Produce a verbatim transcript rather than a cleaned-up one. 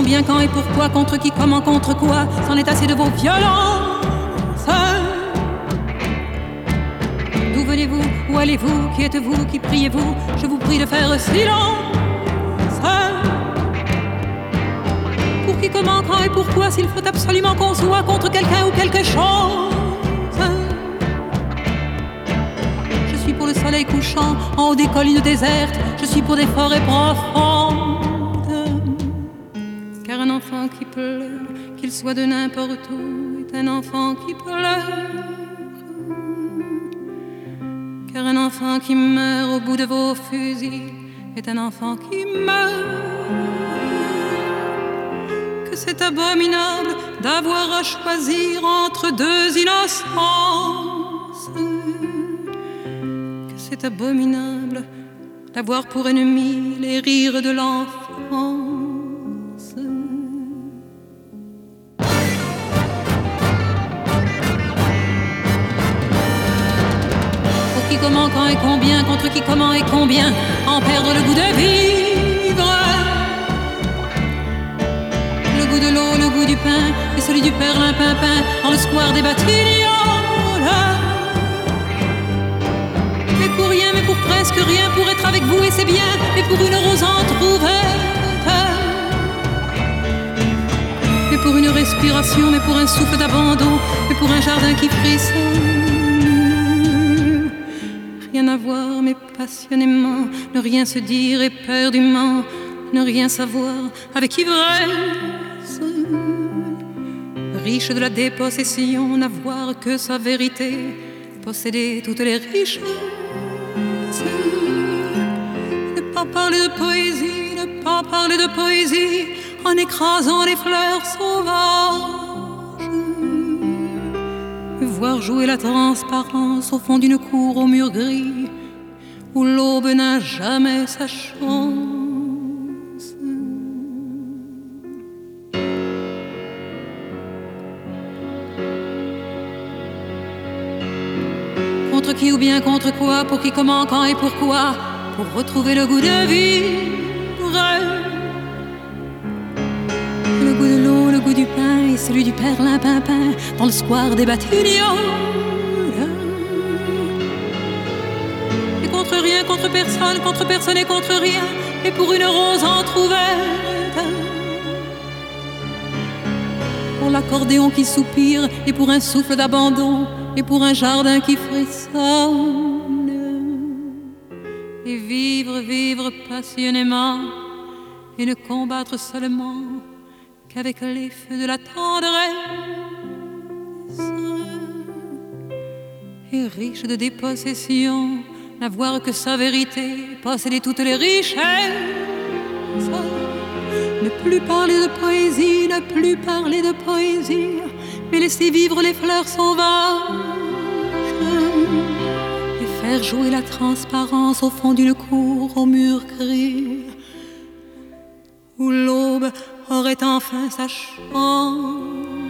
combien, quand et pourquoi, contre qui, comment, contre quoi. C'en est assez de vos violences. D'où venez-vous, où allez-vous, qui êtes-vous, qui priez-vous? Je vous prie de faire silence. Pour qui, comment, quand et pourquoi, s'il faut absolument qu'on soit contre quelqu'un ou quelque chose. Je suis pour le soleil couchant en haut des collines désertes. Je suis pour des forêts profondes. Car un enfant qui pleure, qu'il soit de n'importe où, est un enfant qui pleure. Car un enfant qui meurt au bout de vos fusils est un enfant qui meurt. Que c'est abominable d'avoir à choisir entre deux innocences. Que c'est abominable d'avoir pour ennemi les rires de l'enfance. Qui, comment, quand et combien, contre qui, comment et combien, en perdre le goût de vivre. Le goût de l'eau, le goût du pain, et celui du perlimpinpin, dans le square des Batignolles. Mais pour rien, mais pour presque rien, pour être avec vous et c'est bien, mais pour une rose entrouverte. Mais pour une respiration, mais pour un souffle d'abandon, mais pour un jardin qui frissonne. Rien à voir, mais passionnément, ne rien se dire éperdument, ne rien savoir avec ivresse. Riche de la dépossession, n'avoir que sa vérité, posséder toutes les richesses. Ne pas parler de poésie, ne pas parler de poésie, en écrasant les fleurs sauvages. Voir jouer la transparence au fond d'une cour au mur gris, où l'aube n'a jamais sa chance. Contre qui ou bien contre quoi, pour qui, comment, quand et pourquoi, pour retrouver le goût de vivre. Le goût de l'eau, le goût du pain et celui du perlimpinpin dans le square des Batignolles. Et contre rien, contre personne, contre personne et contre rien, et pour une rose entrouverte. Pour l'accordéon qui soupire, et pour un souffle d'abandon, et pour un jardin qui frissonne. Et vivre, vivre passionnément, et ne combattre seulement qu'avec les feux de la tendresse. Et riche de dépossession, n'avoir que sa vérité, posséder toutes les richesses. Ne plus parler de poésie, ne plus parler de poésie, mais laisser vivre les fleurs sauvages. Et faire jouer la transparence au fond d'une cour au mur gris, où l'aube aurait enfin sa chance.